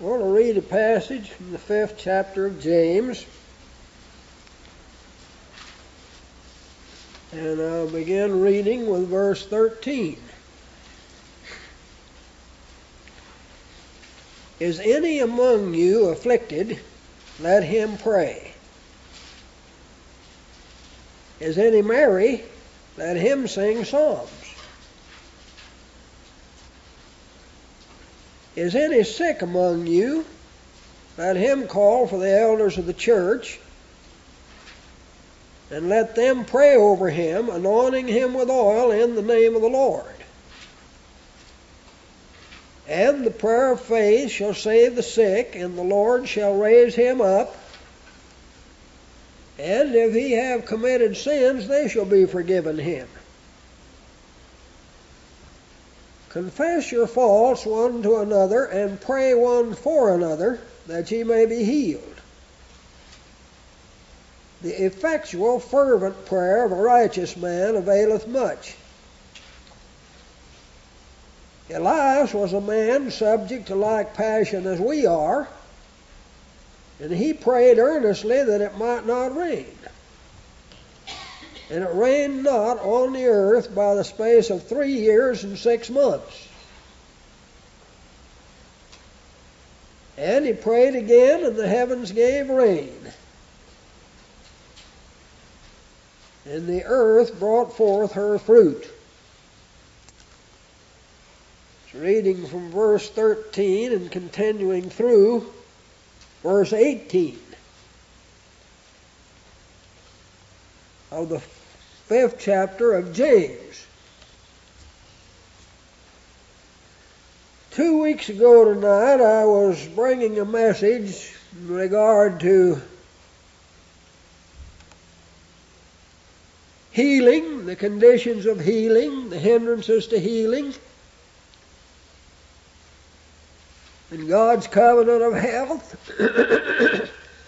I want to read a passage from the 5th chapter of James. And I'll begin reading with verse 13. Is any among you afflicted? Let him pray. Is any merry? Let him sing psalms. Is any sick among you? Let him call for the elders of the church, and let them pray over him, anointing him with oil in the name of the Lord. And the prayer of faith shall save the sick, and the Lord shall raise him up. And if he have committed sins, they shall be forgiven him. Confess your faults one to another, and pray one for another, that ye may be healed. The effectual, fervent prayer of a righteous man availeth much. Elias was a man subject to like passion as we are, and he prayed earnestly that it might not rain. And it rained not on the earth by the space of 3 years and 6 months. And he prayed again, and the heavens gave rain. And the earth brought forth her fruit. It's reading from verse 13 and continuing through verse 18 of the 5th chapter of James. 2 weeks ago tonight, I was bringing a message in regard to healing, the conditions of healing, the hindrances to healing, and God's covenant of health.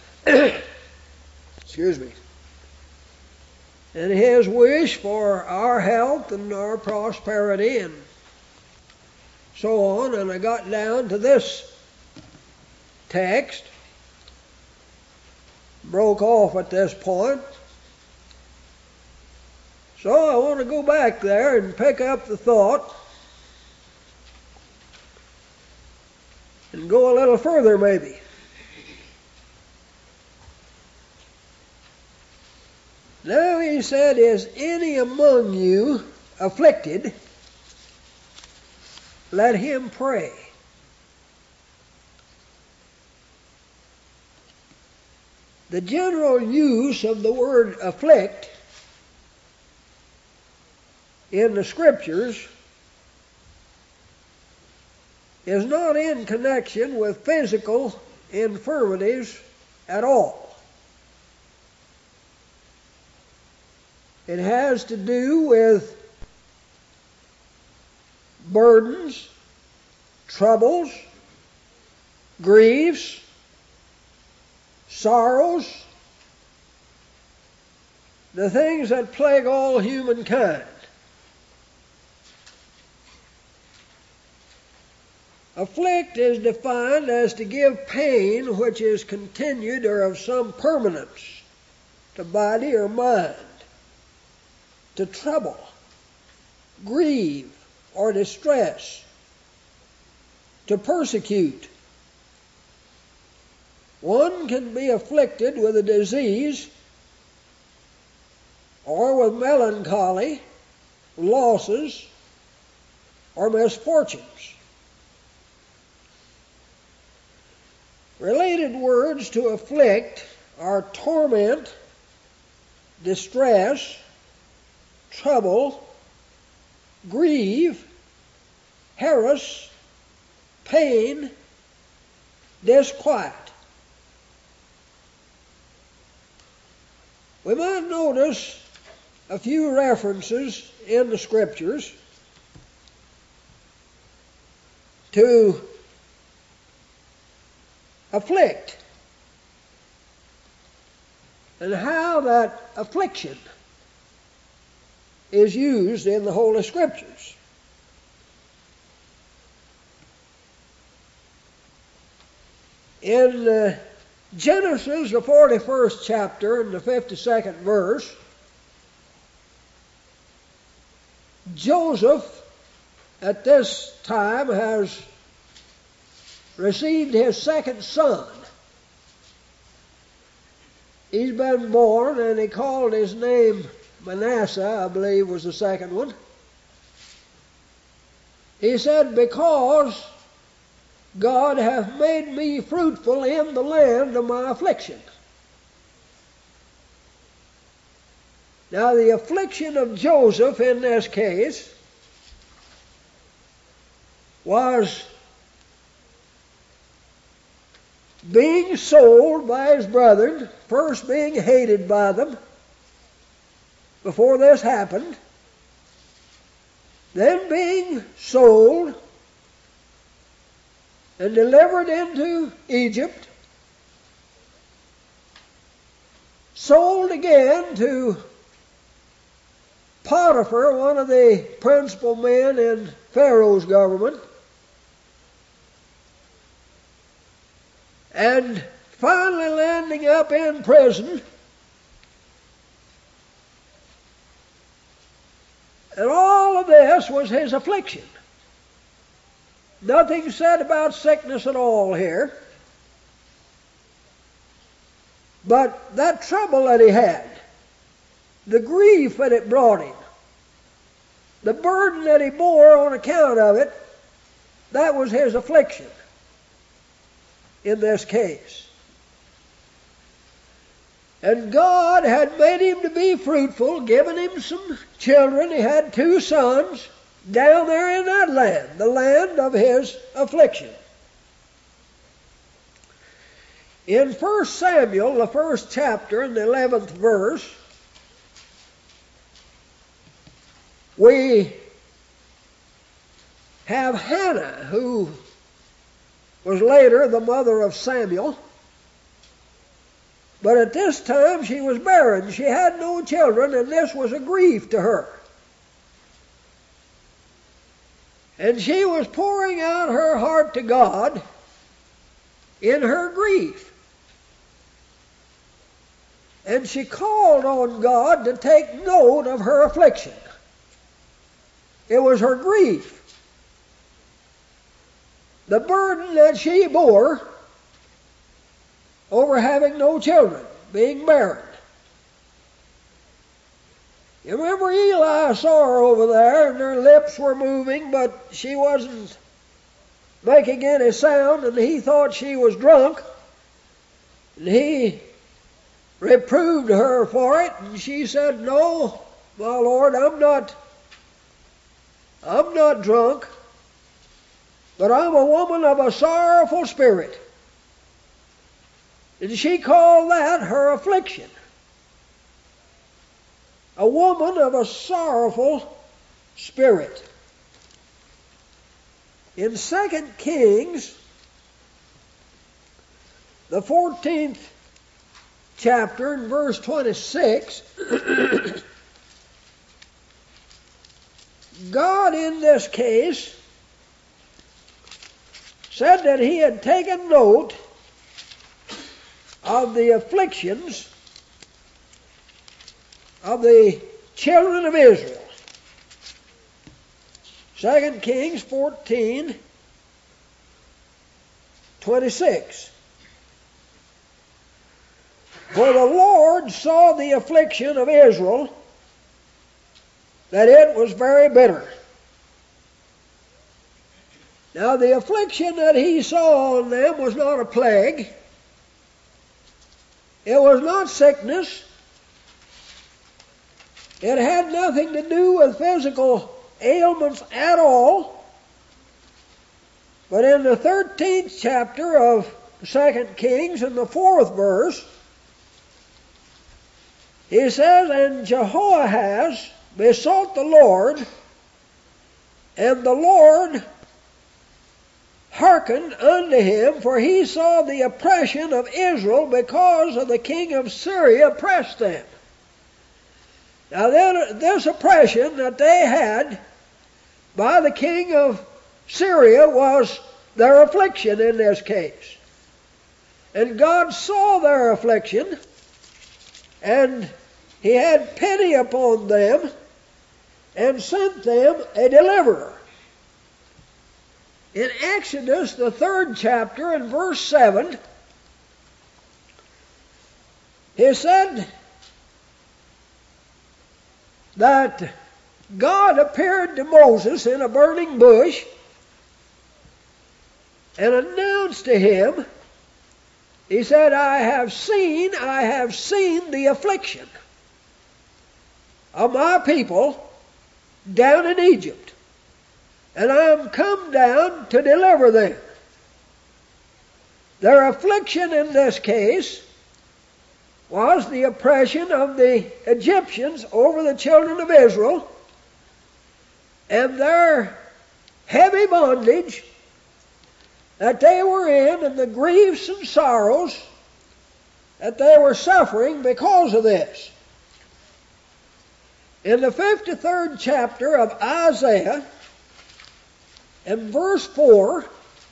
Excuse me. And His wish for our health and our prosperity and so on. And I got down to this text, broke off at this point. So I want to go back there and pick up the thought and go a little further maybe. Now he said, is any among you afflicted? Let him pray. The general use of the word afflict in the Scriptures is not in connection with physical infirmities at all. It has to do with burdens, troubles, griefs, sorrows, the things that plague all humankind. Afflict is defined as to give pain which is continued or of some permanence to body or mind, to trouble, grieve, or distress, to persecute. One can be afflicted with a disease or with melancholy, losses, or misfortunes. Related words to afflict are torment, distress, trouble, grieve, harass, pain, disquiet. We might notice a few references in the Scriptures to afflict and how that affliction is used in the Holy Scriptures. In Genesis, the 41st chapter, and the 52nd verse, Joseph at this time has received his second son. He's been born, and he called his name Manasseh, I believe was the second one. He said, because God hath made me fruitful in the land of my affliction. Now the affliction of Joseph in this case was being sold by his brethren, first being hated by them before this happened, then being sold and delivered into Egypt, sold again to Potiphar, one of the principal men in Pharaoh's government, and finally landing up in prison. And all of this was his affliction. Nothing said about sickness at all here. But that trouble that he had, the grief that it brought him, the burden that he bore on account of it, that was his affliction in this case. And God had made him to be fruitful, given him some children. He had 2 sons down there in that land, the land of his affliction. In 1 Samuel, the 1st chapter, and the 11th verse, we have Hannah, who was later the mother of Samuel. But at this time she was barren. She had no children, and this was a grief to her. And she was pouring out her heart to God in her grief. And she called on God to take note of her affliction. It was her grief, the burden that she bore over having no children, being barren. You remember Eli saw her over there, and her lips were moving, but she wasn't making any sound, and he thought she was drunk. And he reproved her for it, and she said, "No, my Lord, I'm not drunk, but I'm a woman of a sorrowful spirit." And she called that her affliction. A woman of a sorrowful spirit. In 2 Kings, the 14th chapter, and verse 26, God in this case said that he had taken note of the afflictions of the children of Israel. 2 Kings 14:26. For the Lord saw the affliction of Israel, that it was very bitter. Now the affliction that he saw on them was not a plague. It was not sickness. It had nothing to do with physical ailments at all. But in the 13th chapter of 2 Kings, in the 4th verse, he says, "And Jehoahaz besought the Lord, and the Lord hearkened unto him, for he saw the oppression of Israel, because of the king of Syria oppressed them." Now this oppression that they had by the king of Syria was their affliction in this case. And God saw their affliction, and He had pity upon them, and sent them a deliverer. In Exodus, the 3rd chapter, and verse 7, He said that God appeared to Moses in a burning bush and announced to him, He said, I have seen the affliction of my people down in Egypt, and I am come down to deliver them. Their affliction in this case was the oppression of the Egyptians over the children of Israel, and their heavy bondage that they were in, and the griefs and sorrows that they were suffering because of this. In the 53rd chapter of Isaiah, in verse 4,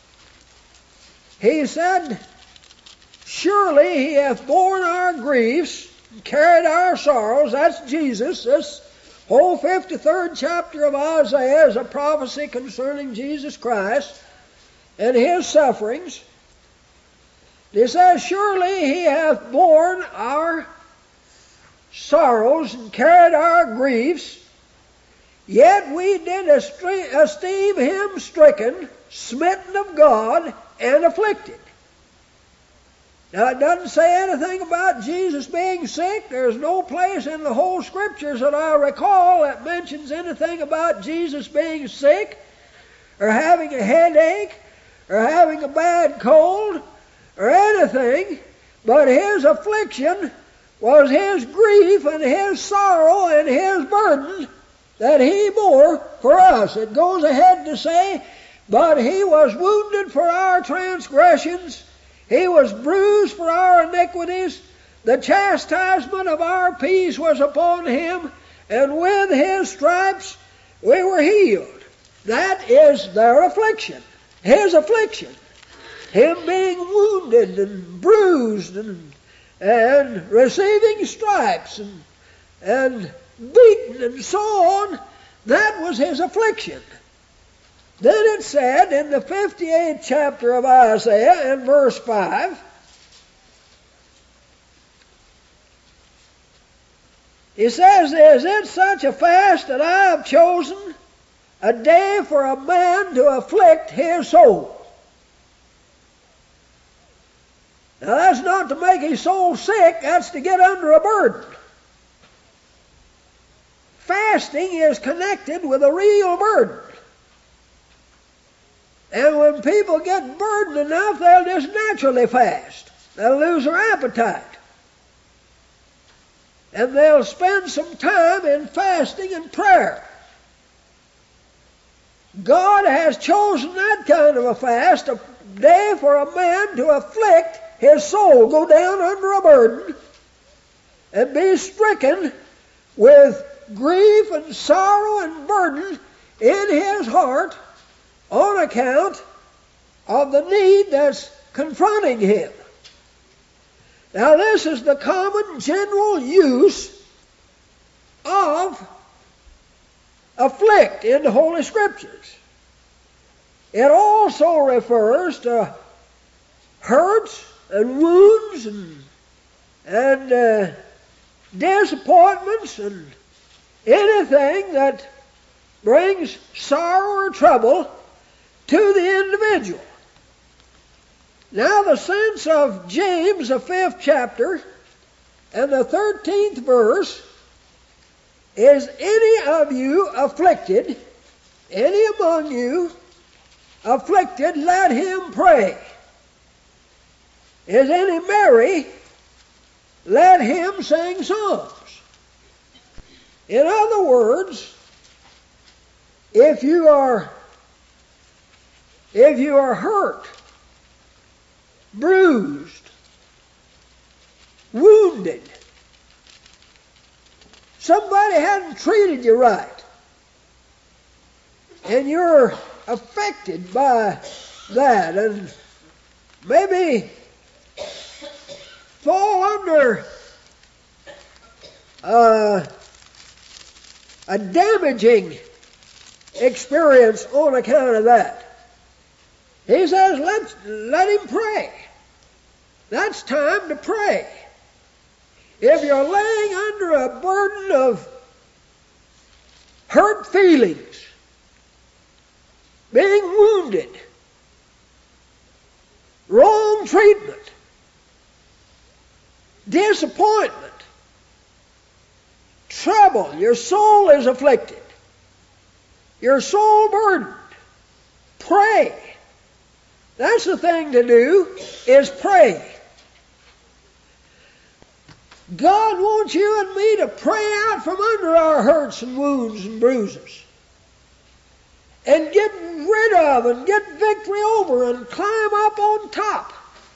He said, Surely He hath borne our griefs, and carried our sorrows. That's Jesus. This whole 53rd chapter of Isaiah is a prophecy concerning Jesus Christ and His sufferings. He says, Surely He hath borne our sorrows and carried our griefs, yet we did esteem Him stricken, smitten of God, and afflicted. Now, it doesn't say anything about Jesus being sick. There's no place in the whole Scriptures that I recall that mentions anything about Jesus being sick, or having a headache, or having a bad cold, or anything. But His affliction was His grief and His sorrow and His burden that He bore for us. It goes ahead to say, But He was wounded for our transgressions, He was bruised for our iniquities, the chastisement of our peace was upon Him, and with His stripes we were healed. That is their affliction, His affliction. Him being wounded and bruised and receiving stripes and beaten and so on, that was His affliction. Then it said in the 58th chapter of Isaiah in verse 5, He says, Is it such a fast that I have chosen, a day for a man to afflict his soul? Now that's not to make his soul sick, that's to get under a burden. Fasting is connected with a real burden. And when people get burdened enough, they'll just naturally fast. They'll lose their appetite. And they'll spend some time in fasting and prayer. God has chosen that kind of a fast, a day for a man to afflict his soul, go down under a burden, and be stricken with grief and sorrow and burden in his heart on account of the need that's confronting him. Now this is the common general use of afflict in the Holy Scriptures. It also refers to hurts and wounds and disappointments and anything that brings sorrow or trouble to the individual. Now the sense of James, the 5th chapter, and the 13th verse, is any of you afflicted, any among you afflicted, let him pray. Is any merry, let him sing psalms. In other words, if you are hurt, bruised, wounded, somebody hadn't treated you right, and you're affected by that, and maybe fall under a damaging experience on account of that. He says, let him pray. That's time to pray. If you're laying under a burden of hurt feelings, being wounded, wrong treatment, disappointment, trouble, your soul is afflicted, your soul burdened, pray. That's the thing to do, is pray. God wants you and me to pray out from under our hurts and wounds and bruises and get rid of and get victory over and climb up on top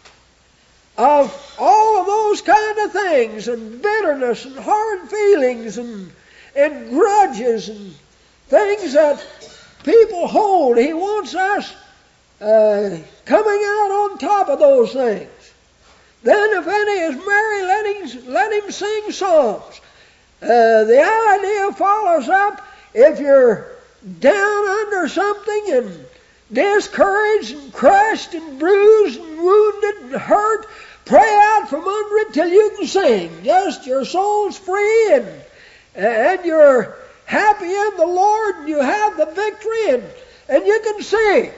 of all of those kind of things, and bitterness and hard feelings and grudges and things that people hold. He wants us coming out on top of those things. Then if any is merry, let him sing psalms. The idea follows up, if you're down under something and discouraged and crushed and bruised and wounded and hurt, pray out from under it till you can sing. Just your soul's free and you're happy in the Lord and you have the victory and you can sing.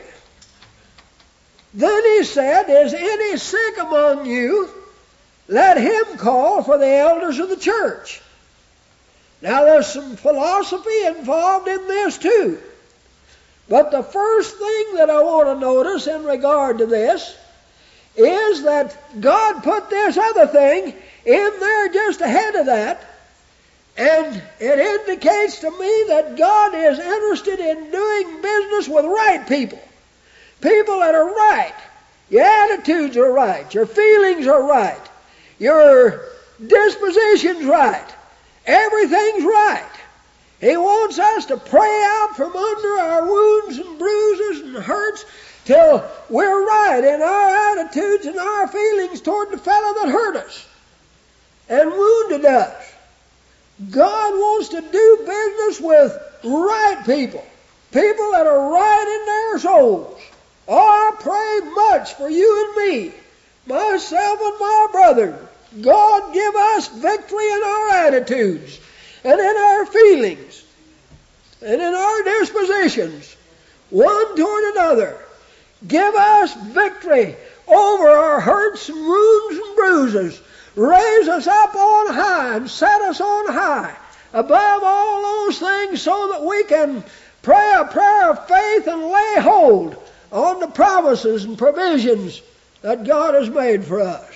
Then he said, is any sick among you? Let him call for the elders of the church. Now there's some philosophy involved in this too. But the first thing that I want to notice in regard to this is that God put this other thing in there just ahead of that. And it indicates to me that God is interested in doing business with right people. People that are right. Your attitudes are right. Your feelings are right. Your disposition's right. Everything's right. He wants us to pray out from under our wounds and bruises and hurts till we're right in our attitudes and our feelings toward the fellow that hurt us and wounded us. God wants to do business with right people. People that are right in their souls. Oh, I pray much for you and me, myself and my brethren. God give us victory in our attitudes and in our feelings and in our dispositions, one toward another. Give us victory over our hurts and wounds and bruises. Raise us up on high and set us on high above all those things so that we can pray a prayer of faith and lay hold on the promises and provisions that God has made for us.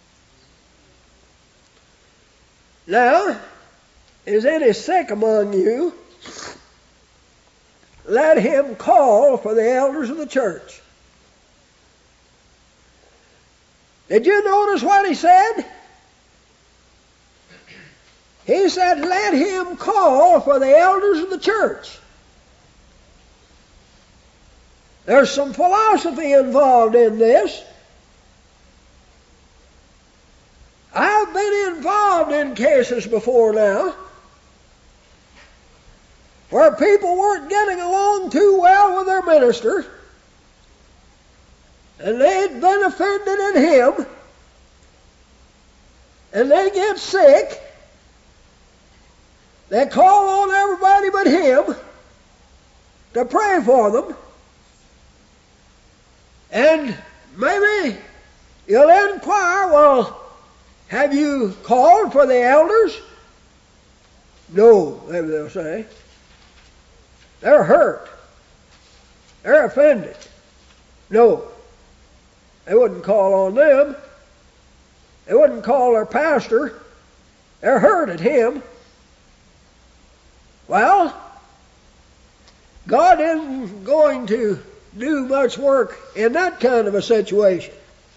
Now, is any sick among you? Let him call for the elders of the church. Did you notice what he said? He said, let him call for the elders of the church. There's some philosophy involved in this. I've been involved in cases before now where people weren't getting along too well with their minister, and they'd been offended at him, and they get sick. They call on everybody but him to pray for them. And maybe you'll inquire, well, have you called for the elders? No, maybe they'll say. They're hurt. They're offended. No, they wouldn't call on them. They wouldn't call their pastor. They're hurt at him. Well, God isn't going to do much work in that kind of a situation.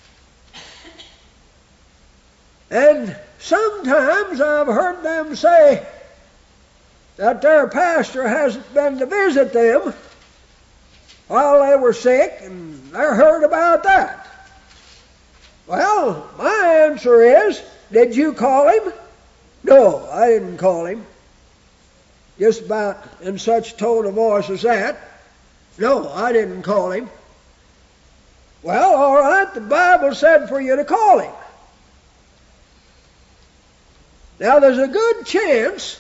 And sometimes I've heard them say that their pastor hasn't been to visit them while they were sick, and they're hurt about that. Well, my answer is, did you call him? No, I didn't call him. Just about in such tone of voice as that. No, I didn't call him. Well, all right, the Bible said for you to call him. Now, there's a good chance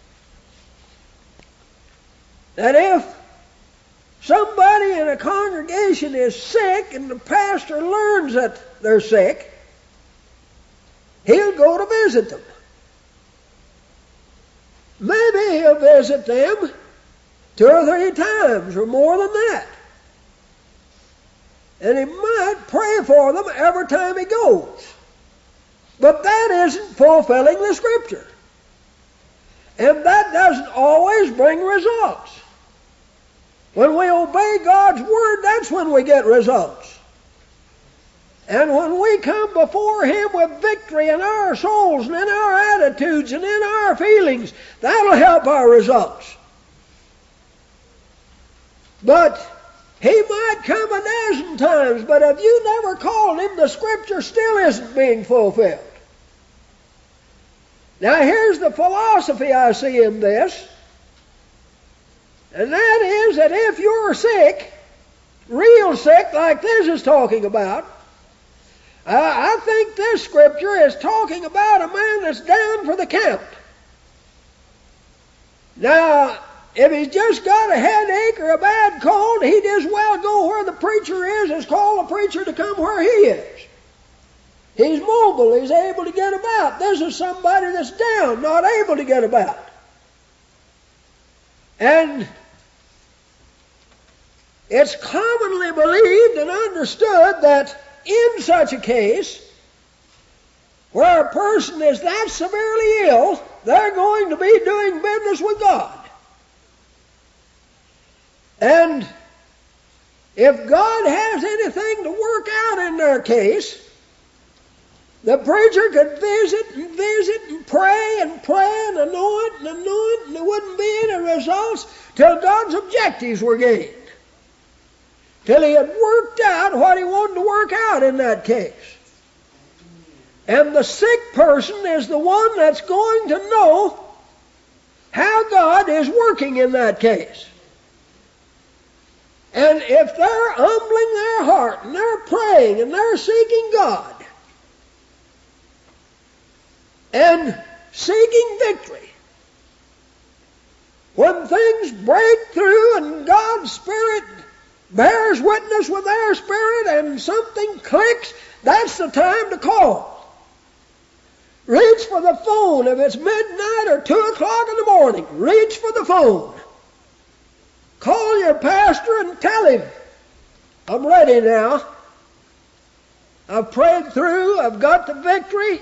that if somebody in a congregation is sick and the pastor learns that they're sick, he'll go to visit them. Maybe he'll visit them 2 or 3 times or more than that. And he might pray for them every time he goes. But that isn't fulfilling the Scripture. And that doesn't always bring results. When we obey God's Word, that's when we get results. And when we come before Him with victory in our souls and in our attitudes and in our feelings, that'll help our results. But He might come 12 times, but if you never called Him, the Scripture still isn't being fulfilled. Now here's the philosophy I see in this, and that is that if you're sick, real sick like this is talking about, I think this Scripture is talking about a man that's down for the count. Now, if he's just got a headache or a bad cold, he'd as well go where the preacher is as call the preacher to come where he is. He's mobile. He's able to get about. This is somebody that's down, not able to get about. And it's commonly believed and understood that in such a case, where a person is that severely ill, they're going to be doing business with God. And if God has anything to work out in their case, the preacher could visit and pray and anoint, and there wouldn't be any results till God's objectives were gained. Till he had worked out what he wanted to work out in that case. And the sick person is the one that's going to know how God is working in that case. And if they're humbling their heart and they're praying and they're seeking God and seeking victory, when things break through and God's Spirit bears witness with their spirit and something clicks, that's the time to call. Reach for the phone. If it's midnight or 2 o'clock in the morning, reach for the phone. Call your pastor and tell him, I'm ready now. I've prayed through. I've got the victory.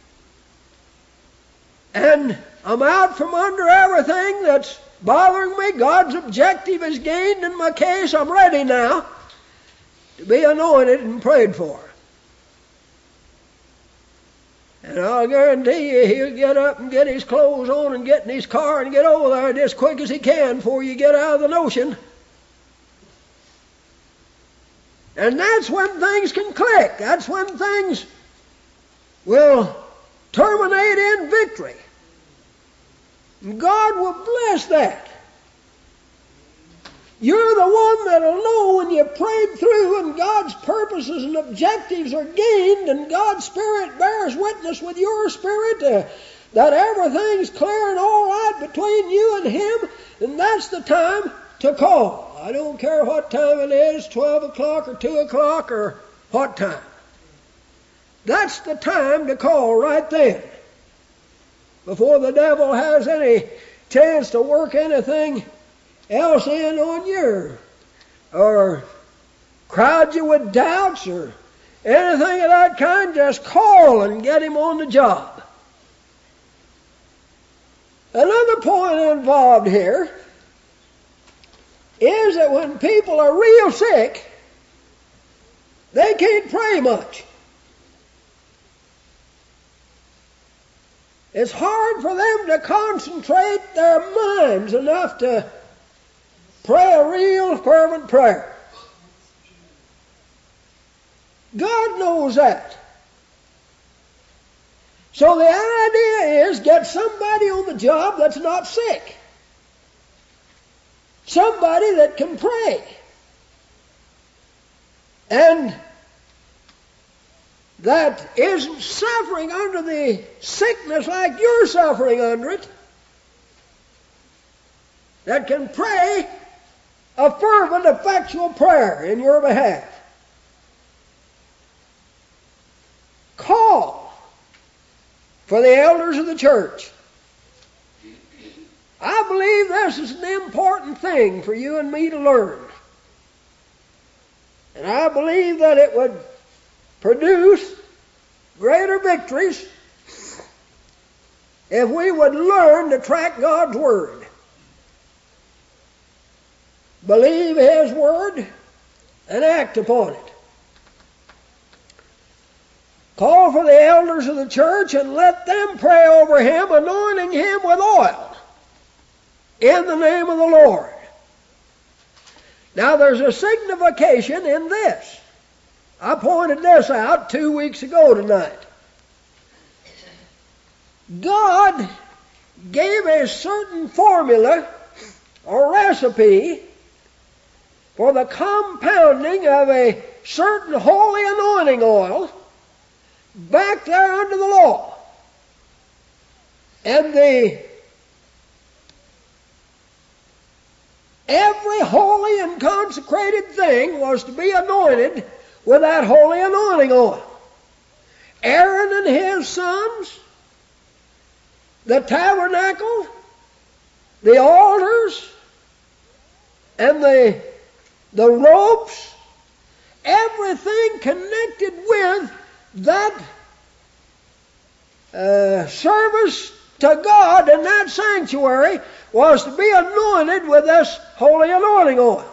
And I'm out from under everything that's bothering me. God's objective is gained in my case. I'm ready now to be anointed and prayed for. And I'll guarantee you he'll get up and get his clothes on and get in his car and get over there just as quick as he can before you get out of the notion. And that's when things can click. That's when things will terminate in victory. And God will bless that. You're the one that'll know when you prayed through and God's purposes and objectives are gained and God's Spirit bears witness with your spirit that everything's clear and all right between you and Him, and that's the time to call. I don't care what time it is, 12 o'clock or 2 o'clock or what time. That's the time to call right then, before the devil has any chance to work anything else in on you, or crowd you with doubts, or anything of that kind. Just call and get him on the job. Another point involved here is that when people are real sick, they can't pray much. It's hard for them to concentrate their minds enough to pray a real fervent prayer. God knows that. So the idea is get somebody on the job that's not sick. Somebody that can pray. And that isn't suffering under the sickness like you're suffering under it. That can pray a fervent, effectual prayer in your behalf. Call for the elders of the church. I believe this is an important thing for you and me to learn. And I believe that it would produce greater victories if we would learn to track God's Word. Believe His Word and act upon it. Call for the elders of the church and let them pray over him, anointing him with oil in the name of the Lord. Now there's a signification in this. I pointed this out 2 weeks ago tonight. God gave a certain formula or recipe for the compounding of a certain holy anointing oil back there under the law. And every holy and consecrated thing was to be anointed with that holy anointing oil. Aaron and his sons, the tabernacle, the altars, and the ropes, everything connected with that service to God in that sanctuary was to be anointed with this holy anointing oil.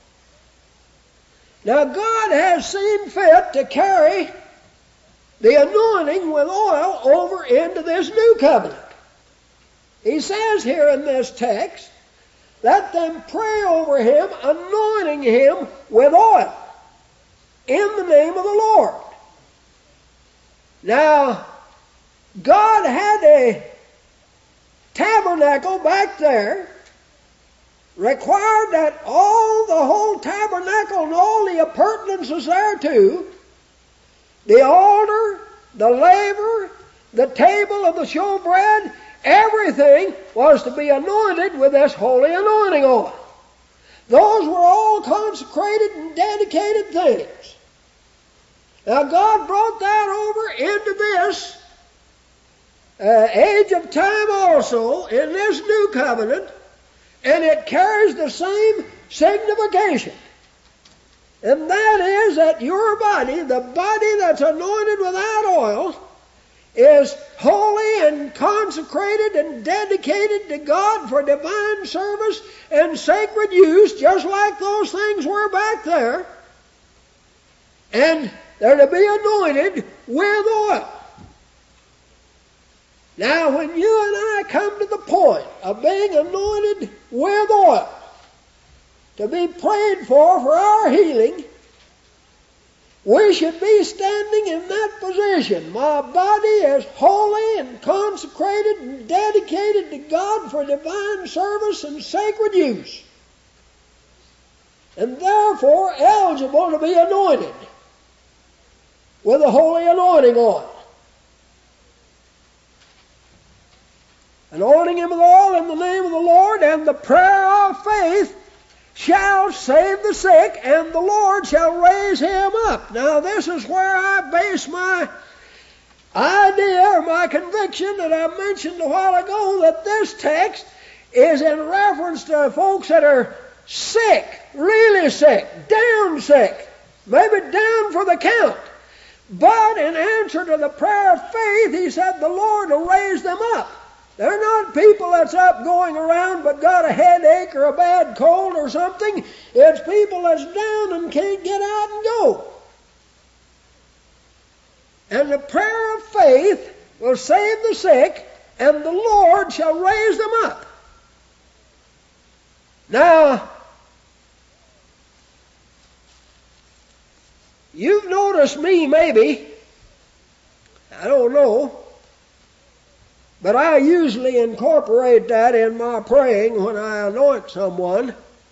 Now God has seen fit to carry the anointing with oil over into this new covenant. He says here in this text, let them pray over him, anointing him with oil in the name of the Lord. Now, God had a tabernacle back there, required that all the whole tabernacle and all the appurtenances thereto, the altar, the laver, the table of the showbread, everything was to be anointed with this holy anointing oil. Those were all consecrated and dedicated things. Now God brought that over into this age of time also in this new covenant, and it carries the same signification. And that is that your body, the body that's anointed with that oil, is holy and consecrated and dedicated to God for divine service and sacred use, just like those things were back there. And they're to be anointed with oil. Now, when you and I come to the point of being anointed with oil, to be prayed for our healing, we should be standing in that position. My body is holy and consecrated and dedicated to God for divine service and sacred use, and therefore eligible to be anointed with the holy anointing oil. Anointing him with oil in the name of the Lord, and the prayer of faith shall save the sick, and the Lord shall raise him up. Now this is where I base my idea or my conviction that I mentioned a while ago, that this text is in reference to folks that are sick, really sick, down sick, maybe down for the count. But in answer to the prayer of faith, he said the Lord will raise them up. They're not people that's up going around but got a headache or a bad cold or something. It's people that's down and can't get out and go. And the prayer of faith will save the sick, and the Lord shall raise them up. Now, you've noticed me maybe, I don't know, But I usually incorporate that in my praying when I anoint someone.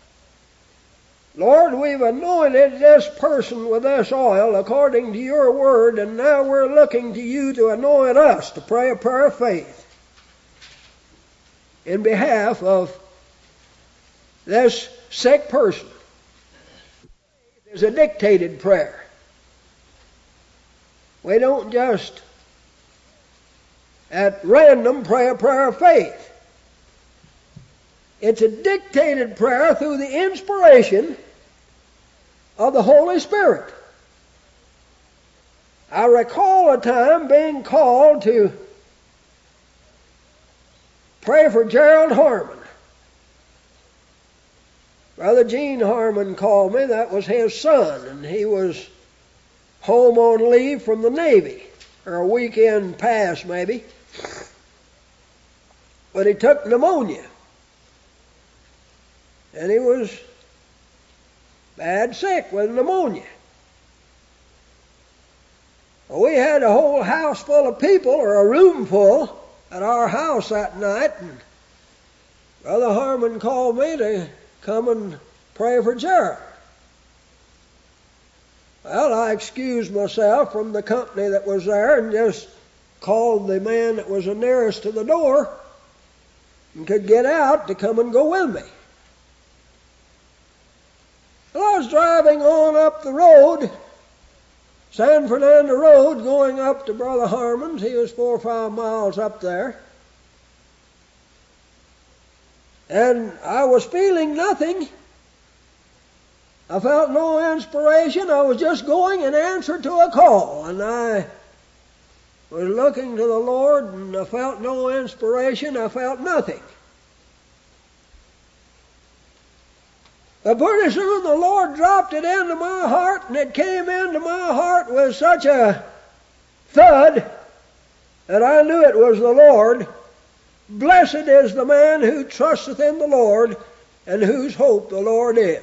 Lord, we've anointed this person with this oil according to your word, and now we're looking to you to anoint us to pray a prayer of faith in behalf of this sick person. It's a dictated prayer. We don't just at random pray a prayer of faith. It's a dictated prayer through the inspiration of the Holy Spirit. I recall a time being called to pray for Gerald Harmon. Brother Gene Harmon called me. That was his son, and he was home on leave from the Navy, or a weekend pass maybe. But he took pneumonia, and he was bad sick with pneumonia. Well, we had a whole house full of people, or a room full, at our house that night, and Brother Harmon called me to come and pray for Gerald. Well, I excused myself from the company that was there and just called the man that was the nearest to the door and could get out to come and go with me. Well, I was driving on up the road, San Fernando Road, going up to Brother Harmon's. He was 4 or 5 miles up there. And I was feeling nothing. I felt no inspiration. I was just going in answer to a call. And I was looking to the Lord, and I felt no inspiration. I felt nothing. But pretty soon the Lord dropped it into my heart, and it came into my heart with such a thud that I knew it was the Lord. Blessed is the man who trusteth in the Lord, and whose hope the Lord is.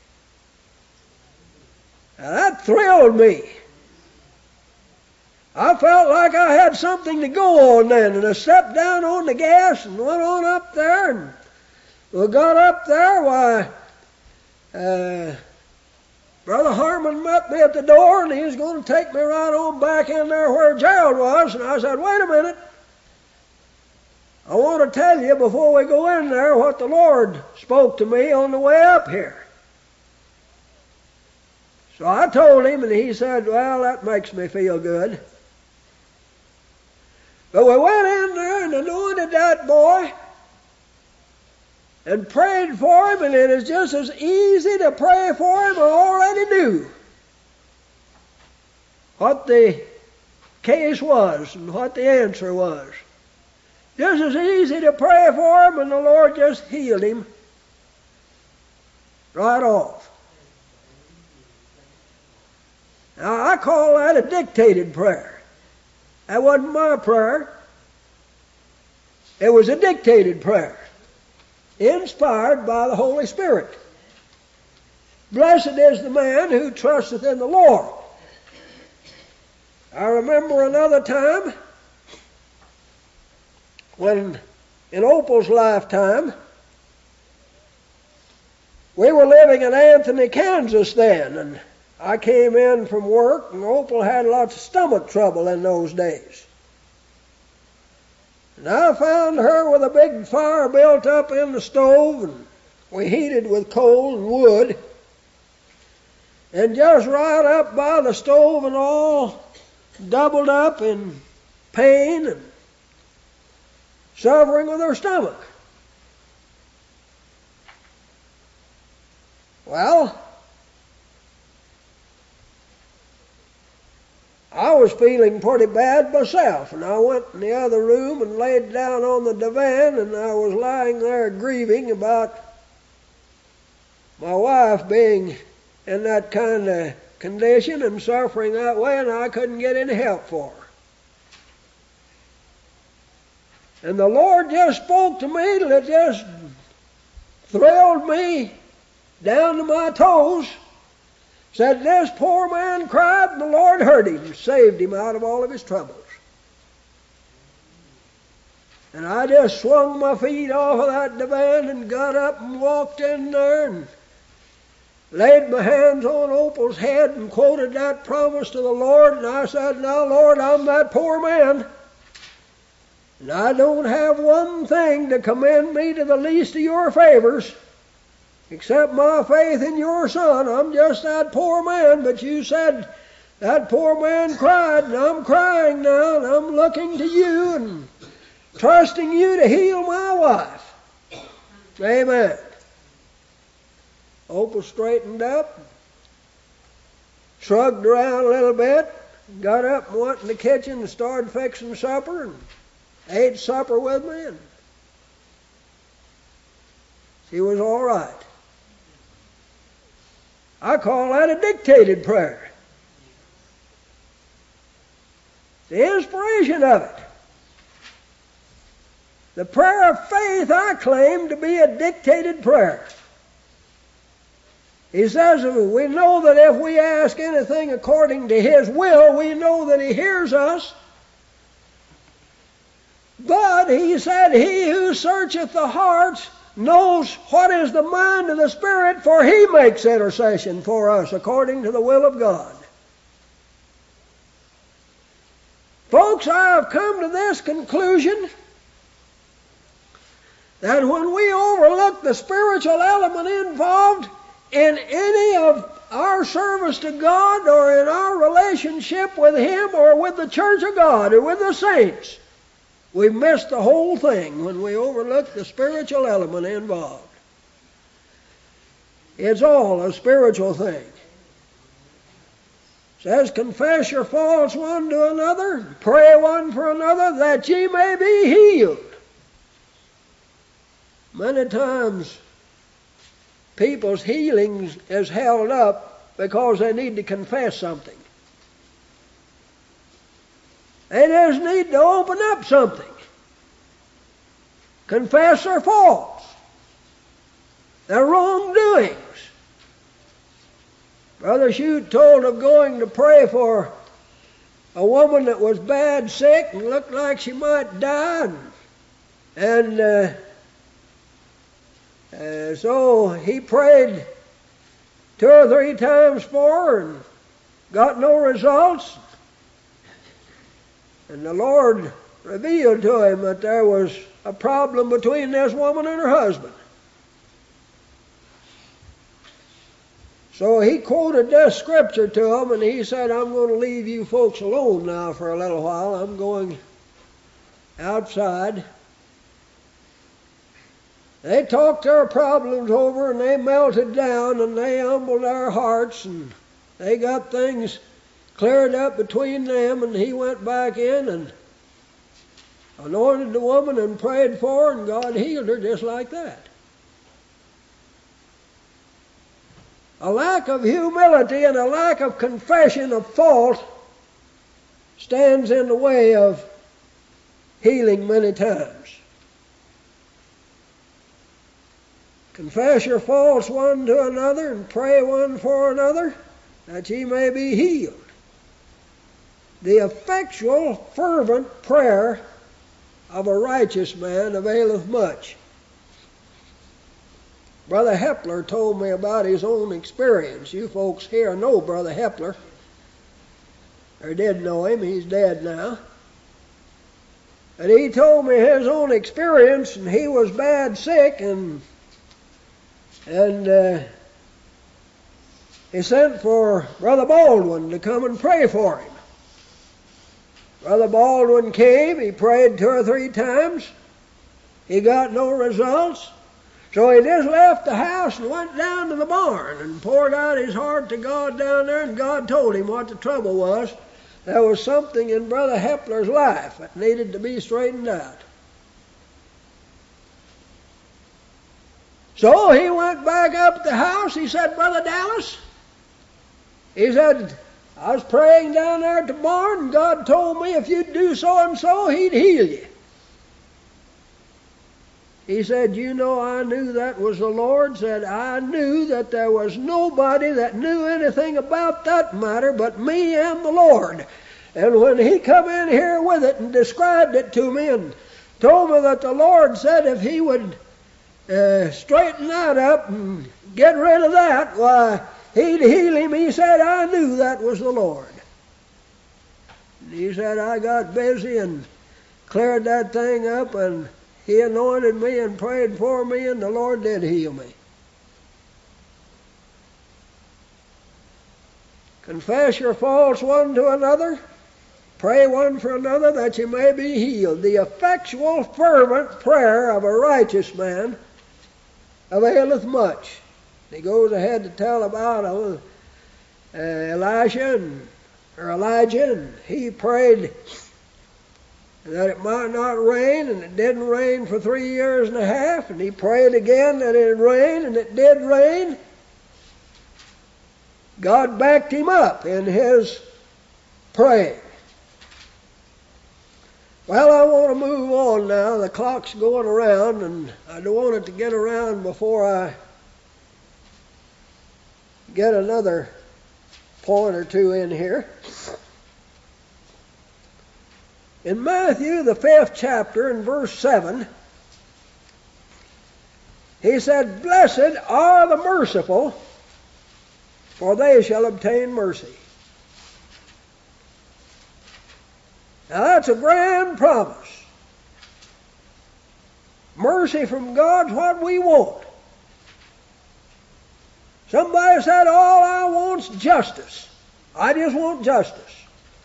Now that thrilled me. I felt like I had something to go on then, and I stepped down on the gas and went on up there, and we got up there. Why, Brother Harmon met me at the door, and he was going to take me right on back in there where Gerald was, and I said, wait a minute. I want to tell you before we go in there what the Lord spoke to me on the way up here. So I told him, and he said, well, that makes me feel good. But we went in there and anointed that boy and prayed for him, and it is just as easy to pray for him. I already knew what the case was and what the answer was. Just as easy to pray for him, and the Lord just healed him right off. Now, I call that a dictated prayer. That wasn't my prayer. It was a dictated prayer, inspired by the Holy Spirit. Blessed is the man who trusteth in the Lord. I remember another time when, in Opal's lifetime, we were living in Anthony, Kansas then, and I came in from work, and Opal had lots of stomach trouble in those days. And I found her with a big fire built up in the stove, and we heated with coal and wood. And just right up by the stove and all doubled up in pain and suffering with her stomach. Well, I was feeling pretty bad myself, and I went in the other room and laid down on the divan, and I was lying there grieving about my wife being in that kind of condition and suffering that way, and I couldn't get any help for her. And the Lord just spoke to me till it just thrilled me down to my toes. Said, this poor man cried, and the Lord heard him and saved him out of all of his troubles. And I just swung my feet off of that divan and got up and walked in there and laid my hands on Opal's head and quoted that promise to the Lord. And I said, now, Lord, I'm that poor man. And I don't have one thing to commend me to the least of your favors except my faith in your Son. I'm just that poor man. But you said that poor man cried, and I'm crying now, and I'm looking to you and trusting you to heal my wife. Amen. Opal straightened up, shrugged around a little bit, got up and went in the kitchen and started fixing supper and ate supper with me, and she was all right. I call that a dictated prayer. The inspiration of it. The prayer of faith I claim to be a dictated prayer. He says we know that if we ask anything according to His will, we know that He hears us. But He said, He who searcheth the hearts knows what is the mind of the Spirit, for He makes intercession for us according to the will of God. Folks, I have come to this conclusion that when we overlook the spiritual element involved in any of our service to God or in our relationship with Him or with the church of God or with the saints, we miss the whole thing when we overlook the spiritual element involved. It's all a spiritual thing. It says, confess your faults one to another, pray one for another, that ye may be healed. Many times, people's healings is held up because they need to confess something. They just need to open up something. Confess their faults, their wrongdoings. Brother Shute told of going to pray for a woman that was bad sick and looked like she might die. And so he prayed 2 or 3 times for her and got no results. And the Lord revealed to him that there was a problem between this woman and her husband. So he quoted this scripture to him, and he said, I'm going to leave you folks alone now for a little while. I'm going outside. They talked their problems over, and they melted down, and they humbled their hearts, and they got things cleared up between them, and he went back in and anointed the woman and prayed for her, and God healed her just like that. A lack of humility and a lack of confession of fault stands in the way of healing many times. Confess your faults one to another and pray one for another, that ye may be healed. The effectual, fervent prayer of a righteous man availeth much. Brother Hepler told me about his own experience. You folks here know Brother Hepler, or did know him. He's dead now. And he told me his own experience, and he was bad sick, and he sent for Brother Baldwin to come and pray for him. Brother Baldwin came. He prayed 2 or 3 times. He got no results. So he just left the house and went down to the barn and poured out his heart to God down there, and God told him what the trouble was. There was something in Brother Hepler's life that needed to be straightened out. So he went back up to the house. He said, Brother Dallas, he said, I was praying down there at the barn, and God told me if you'd do so and so, He'd heal you. He said, you know, I knew that was the Lord. Said, I knew that there was nobody that knew anything about that matter but me and the Lord. And when he come in here with it and described it to me and told me that the Lord said if he would straighten that up and get rid of that, why, he'd heal him. He said, I knew that was the Lord. And he said, I got busy and cleared that thing up, and he anointed me and prayed for me, and the Lord did heal me. Confess your faults one to another. Pray one for another that you may be healed. The effectual, fervent prayer of a righteous man availeth much. He goes ahead to tell about Elijah, and he prayed that it might not rain, and it didn't rain for 3 years and a half, and he prayed again that it would rain, and it did rain. God backed him up in his praying. Well, I want to move on now. The clock's going around, and I don't want it to get around before I get another point or two in here. In Matthew, the 5th chapter, in verse 7, he said, Blessed are the merciful, for they shall obtain mercy. Now that's a grand promise. Mercy from God's what we want. Somebody said, all I want's justice. I just want justice.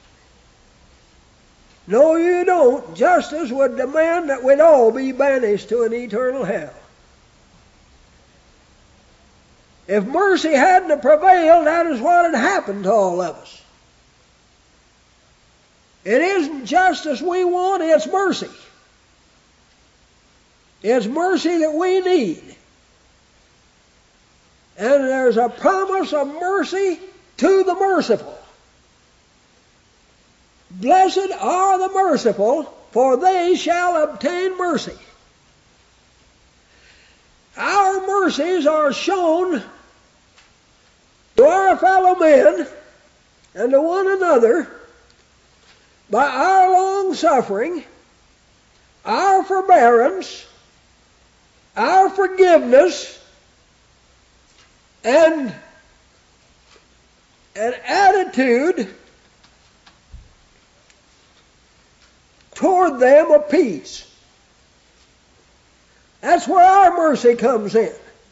No, you don't. Justice would demand that we'd all be banished to an eternal hell. If mercy hadn't prevailed, that is what had happened to all of us. It isn't justice we want, it's mercy. It's mercy that we need. And there's a promise of mercy to the merciful. Blessed are the merciful, for they shall obtain mercy. Our mercies are shown to our fellow men and to one another by our long suffering, our forbearance, our forgiveness, and an attitude toward them of peace. That's where our mercy comes in.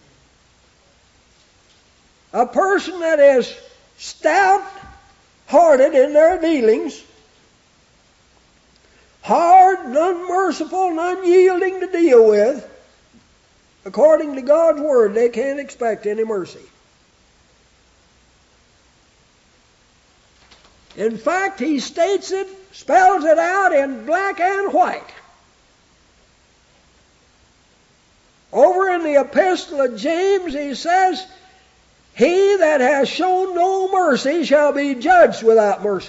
A person that is stout-hearted in their dealings, hard and unmerciful and unyielding to deal with, according to God's Word, they can't expect any mercy. In fact, he states it, spells it out in black and white. Over in the Epistle of James, he says, He that has shown no mercy shall be judged without mercy.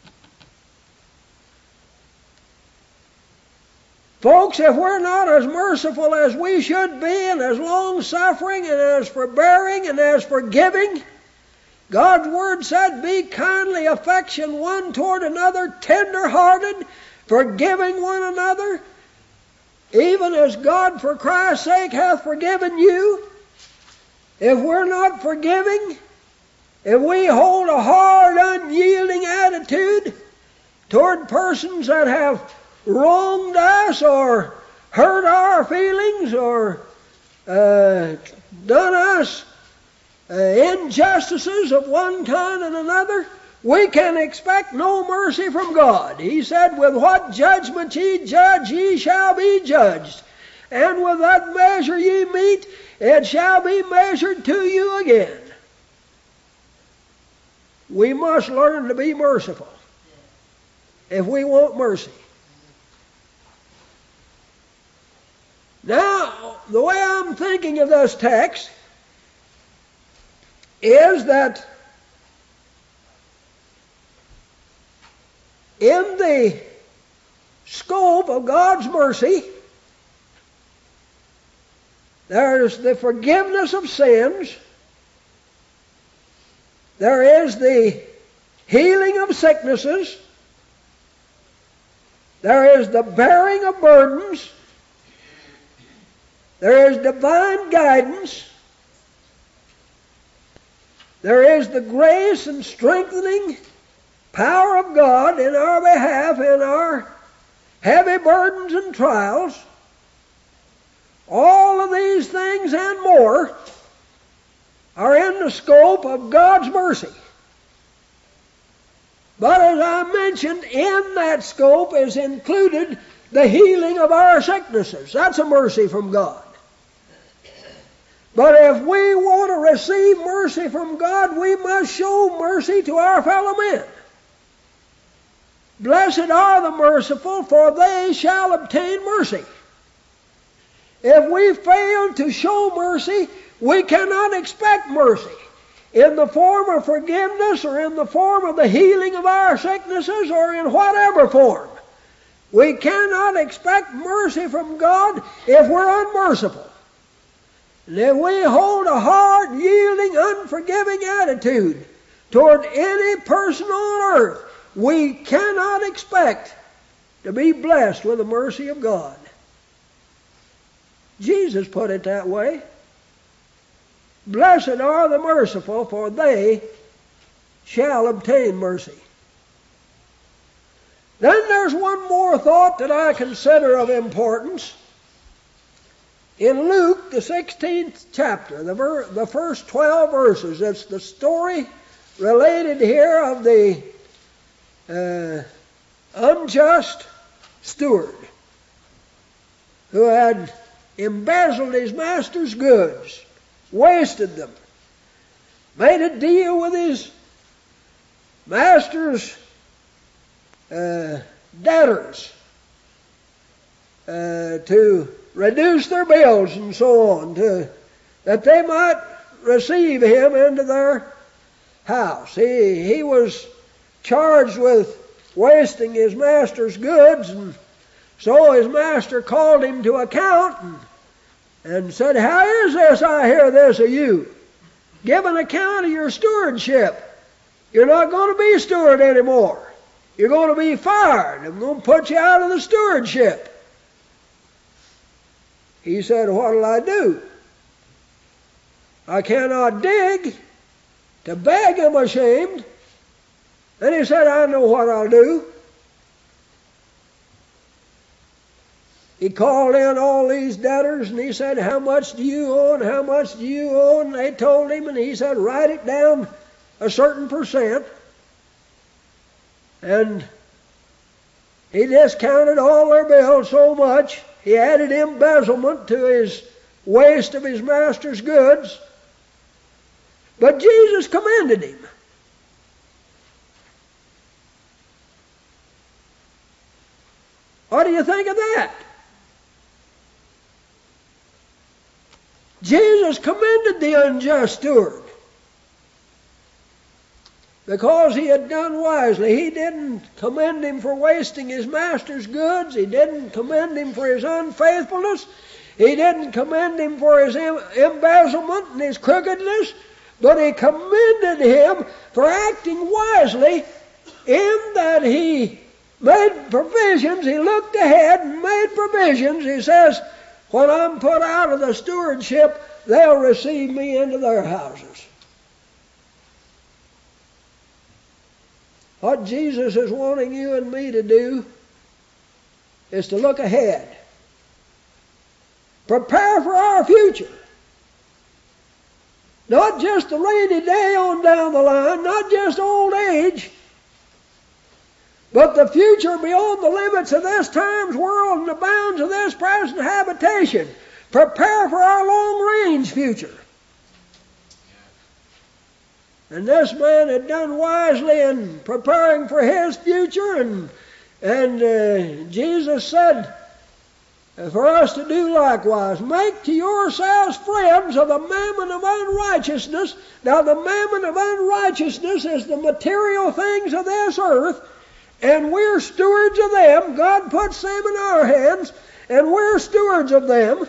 Folks, if we're not as merciful as we should be, and as long-suffering, and as forbearing, and as forgiving, God's Word said, Be kindly affection one toward another, tender-hearted, forgiving one another, even as God for Christ's sake hath forgiven you. If we're not forgiving, if we hold a hard, unyielding attitude toward persons that have wronged us or hurt our feelings or done us injustices of one kind and another, we can expect no mercy from God. He said, With what judgment ye judge, ye shall be judged. And with that measure ye meet, it shall be measured to you again. We must learn to be merciful if we want mercy. Now, the way I'm thinking of this text is that in the scope of God's mercy, there's the forgiveness of sins, there is the healing of sicknesses, There is the bearing of burdens. There is divine guidance. There is the grace and strengthening power of God in our behalf in our heavy burdens and trials. All of these things and more are in the scope of God's mercy. But as I mentioned, in that scope is included the healing of our sicknesses. That's a mercy from God. But if we want to receive mercy from God, we must show mercy to our fellow men. Blessed are the merciful, for they shall obtain mercy. If we fail to show mercy, we cannot expect mercy in the form of forgiveness or in the form of the healing of our sicknesses or in whatever form. We cannot expect mercy from God if we're unmerciful. And if we hold a hard, yielding, unforgiving attitude toward any person on earth, we cannot expect to be blessed with the mercy of God. Jesus put it that way. Blessed are the merciful, for they shall obtain mercy. Then there's one more thought that I consider of importance. In Luke, the 16th chapter, the first 12 verses, it's the story related here of the unjust steward who had embezzled his master's goods, wasted them, made a deal with his master's debtors to reduce their bills and so on, that they might receive him into their house. He was charged with wasting his master's goods, and so his master called him to account and said, "How is this I hear this of you? Give an account of your stewardship. You're not going to be steward anymore. You're going to be fired. I'm going to put you out of the stewardship." He said, "What'll I do? I cannot dig. To beg I'm ashamed." Then he said, "I know what I'll do." He called in all these debtors and he said, "How much do you owe and how much do you owe?" And they told him, and he said, "Write it down a certain percent." And he discounted all their bills so much. He added embezzlement to his waste of his master's goods. But Jesus commended him. What do you think of that? Jesus commended the unjust steward because he had done wisely. He didn't commend him for wasting his master's goods. He didn't commend him for his unfaithfulness. He didn't commend him for his embezzlement and his crookedness. But he commended him for acting wisely in that he made provisions. He looked ahead and made provisions. He says, "When I'm put out of the stewardship, they'll receive me into their houses." What Jesus is wanting you and me to do is to look ahead. Prepare for our future. Not just the rainy day on down the line, not just old age, but the future beyond the limits of this time's world and the bounds of this present habitation. Prepare for our long-range future. And this man had done wisely in preparing for his future, and Jesus said for us to do likewise. Make to yourselves friends of the mammon of unrighteousness. Now the mammon of unrighteousness is the material things of this earth, and we're stewards of them. God puts them in our hands, and we're stewards of them.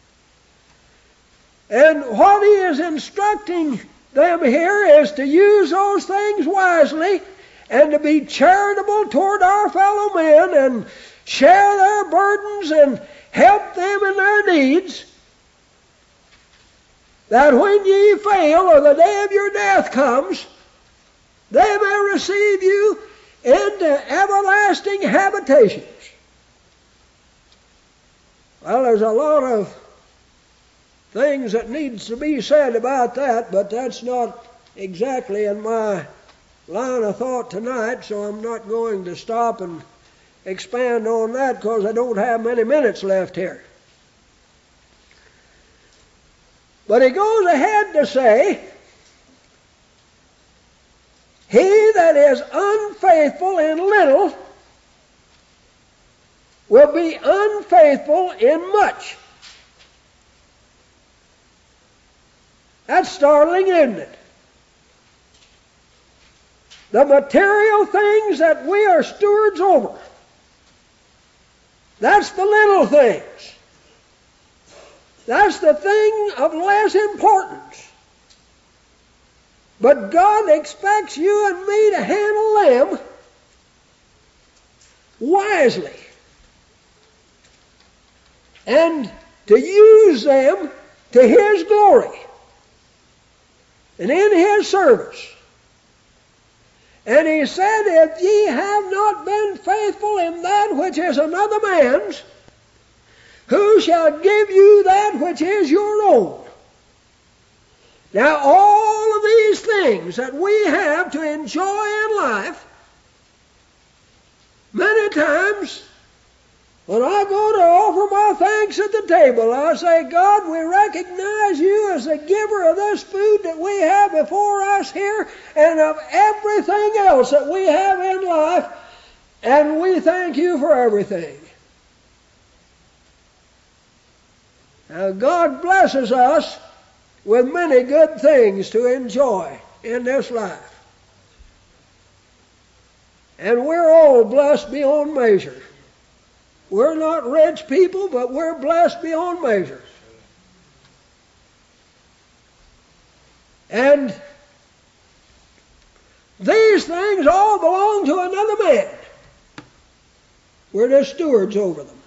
And what He is instructing them here is to use those things wisely and to be charitable toward our fellow men and share their burdens and help them in their needs, that when ye fail or the day of your death comes, they may receive you into everlasting habitations. Well, there's a lot of things that needs to be said about that, but that's not exactly in my line of thought tonight, so I'm not going to stop and expand on that because I don't have many minutes left here. But he goes ahead to say, he that is unfaithful in little will be unfaithful in much. That's startling, isn't it? The material things that we are stewards over, that's the little things. That's the thing of less importance. But God expects you and me to handle them wisely and to use them to His glory and in His service. And He said, if ye have not been faithful in that which is another man's, who shall give you that which is your own? Now, all of these things that we have to enjoy in life, many times when I go to offer my thanks at the table, I say, God, we recognize you as the giver of this food that we have before us here and of everything else that we have in life, and we thank you for everything. Now, God blesses us with many good things to enjoy in this life. And we're all blessed beyond measure. We're not rich people, but we're blessed beyond measure. And these things all belong to another man. We're the stewards over them.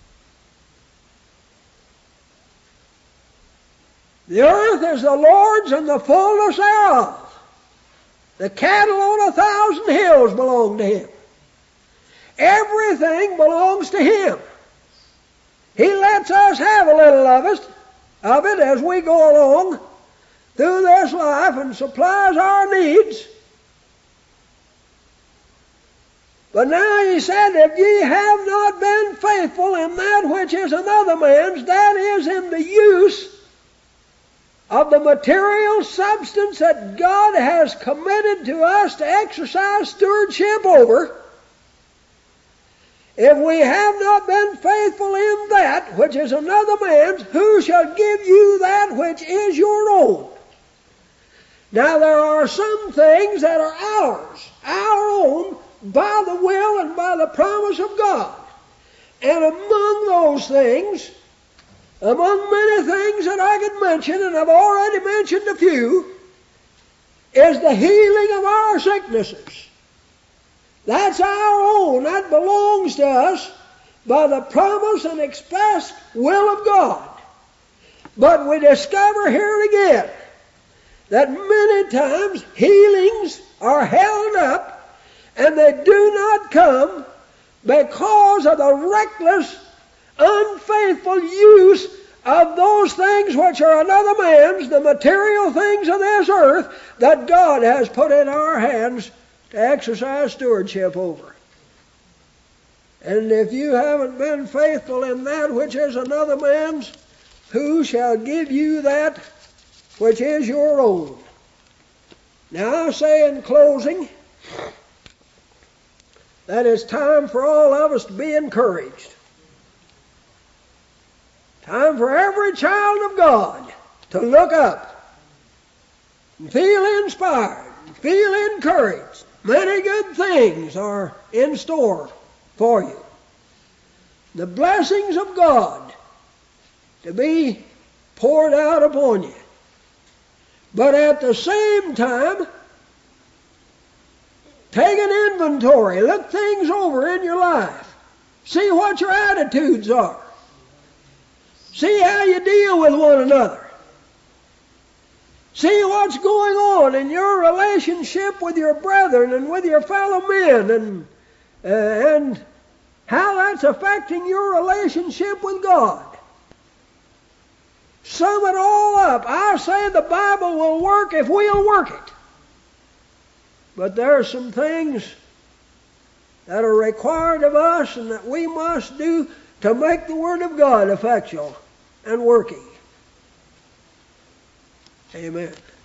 The earth is the Lord's and the fullness thereof. The cattle on 1,000 hills belong to Him. Everything belongs to Him. He lets us have a little of it as we go along through this life and supplies our needs. But now He said, if ye have not been faithful in that which is another man's, that is in the use of the material substance that God has committed to us to exercise stewardship over, if we have not been faithful in that which is another man's, who shall give you that which is your own? Now there are some things that are ours, our own, by the will and by the promise of God. And among those things, among many things that I could mention, and I've already mentioned a few, is the healing of our sicknesses. That's our own. That belongs to us by the promise and express will of God. But we discover here again that many times healings are held up and they do not come because of the reckless, unfaithful use of those things which are another man's, the material things of this earth that God has put in our hands to exercise stewardship over. And if you haven't been faithful in that which is another man's, who shall give you that which is your own? Now I say in closing that it's time for all of us to be encouraged. Time for every child of God to look up and feel inspired, and feel encouraged. Many good things are in store for you. The blessings of God to be poured out upon you. But at the same time, Take an inventory. Look things over in your life. See what your attitudes are. See how you deal with one another. See what's going on in your relationship with your brethren and with your fellow men, and how that's affecting your relationship with God. Sum it all up. I say the Bible will work if we'll work it. But there are some things that are required of us and that we must do to make the Word of God effectual and working. Amen.